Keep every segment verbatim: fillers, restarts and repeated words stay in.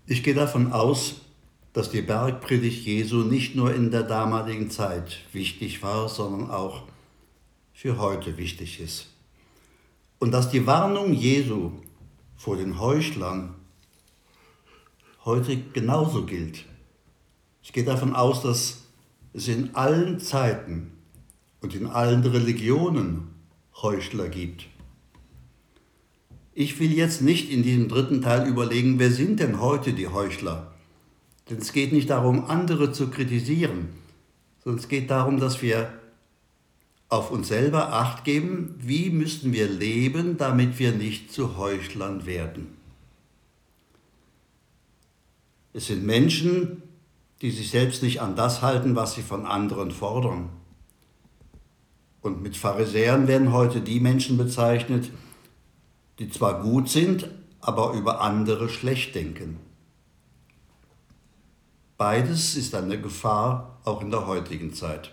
Ich gehe davon aus, dass die Bergpredigt Jesu nicht nur in der damaligen Zeit wichtig war, sondern auch für heute wichtig ist. Und dass die Warnung Jesu vor den Heuchlern heute genauso gilt. Ich gehe davon aus, dass es in allen Zeiten und in allen Religionen Heuchler gibt. Ich will jetzt nicht in diesem dritten Teil überlegen, wer sind denn heute die Heuchler? Denn es geht nicht darum, andere zu kritisieren, sondern es geht darum, dass wir auf uns selber Acht geben, wie müssen wir leben, damit wir nicht zu Heuchlern werden. Es sind Menschen, die sich selbst nicht an das halten, was sie von anderen fordern. Und mit Pharisäern werden heute die Menschen bezeichnet, die zwar gut sind, aber über andere schlecht denken. Beides ist eine Gefahr, auch in der heutigen Zeit.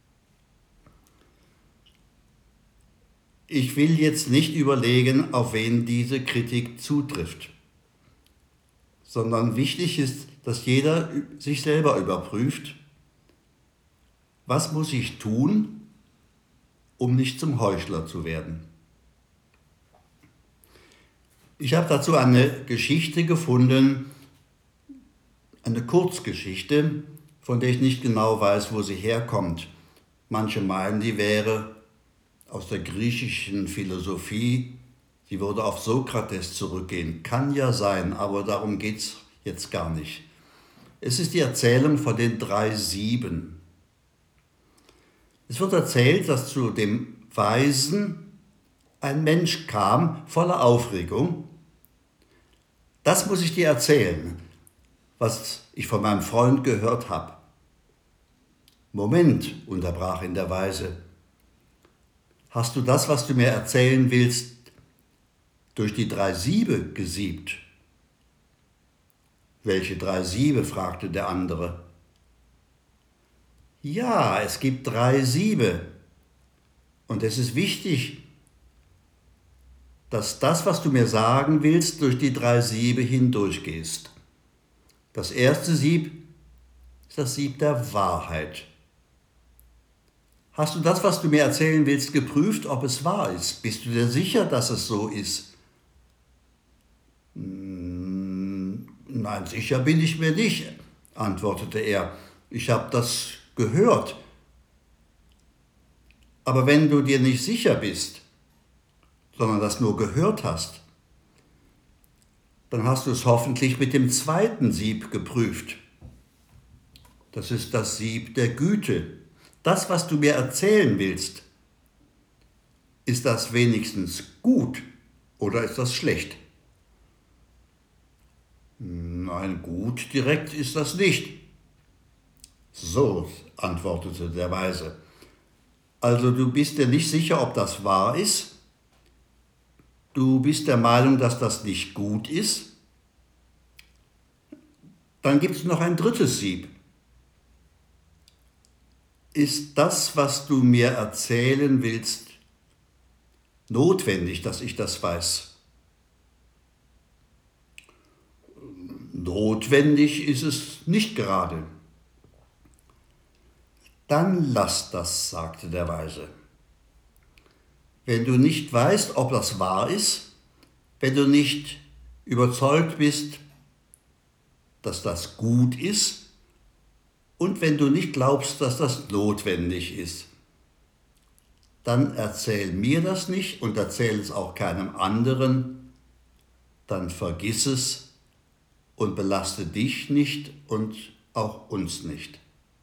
Ich will jetzt nicht überlegen, auf wen diese Kritik zutrifft, sondern wichtig ist, dass jeder sich selber überprüft, was muss ich tun, um nicht zum Heuchler zu werden. Ich habe dazu eine Geschichte gefunden, eine Kurzgeschichte, von der ich nicht genau weiß, wo sie herkommt. Manche meinen, die wäre aus der griechischen Philosophie, sie würde auf Sokrates zurückgehen. Kann ja sein, aber darum geht es jetzt gar nicht. Es ist die Erzählung von den drei Sieben. Es wird erzählt, dass zu dem Weisen ein Mensch kam, voller Aufregung. Das muss ich dir erzählen, was ich von meinem Freund gehört habe. Moment, unterbrach ihn der Weise. Hast du das, was du mir erzählen willst, durch die drei Siebe gesiebt? Welche drei Siebe? Fragte der andere. Ja, es gibt drei Siebe. Und es ist wichtig, dass das, was du mir sagen willst, durch die drei Siebe hindurchgehst. Das erste Sieb ist das Sieb der Wahrheit. Hast du das, was du mir erzählen willst, geprüft, ob es wahr ist? Bist du dir sicher, dass es so ist? Nein, sicher bin ich mir nicht, antwortete er. Ich habe das gehört. Aber wenn du dir nicht sicher bist, sondern das nur gehört hast, dann hast du es hoffentlich mit dem zweiten Sieb geprüft. Das ist das Sieb der Güte. Das, was du mir erzählen willst, ist das wenigstens gut oder ist das schlecht? Nein, gut direkt ist das nicht. So, antwortete der Weise. Also du bist dir nicht sicher, ob das wahr ist? Du bist der Meinung, dass das nicht gut ist? Dann gibt es noch ein drittes Sieb. Ist das, was du mir erzählen willst, notwendig, dass ich das weiß? Notwendig ist es nicht gerade. Dann lass das, sagte der Weise. Wenn du nicht weißt, ob das wahr ist, wenn du nicht überzeugt bist, dass das gut ist und wenn du nicht glaubst, dass das notwendig ist, dann erzähl mir das nicht und erzähl es auch keinem anderen, dann vergiss es und belaste dich nicht und auch uns nicht.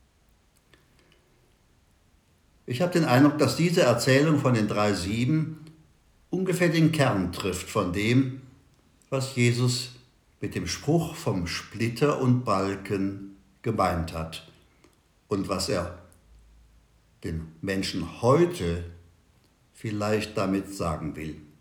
Ich habe den Eindruck, dass diese Erzählung von den drei Sieben ungefähr den Kern trifft von dem, was Jesus mit dem Spruch vom Splitter und Balken gemeint hat und was er den Menschen heute vielleicht damit sagen will.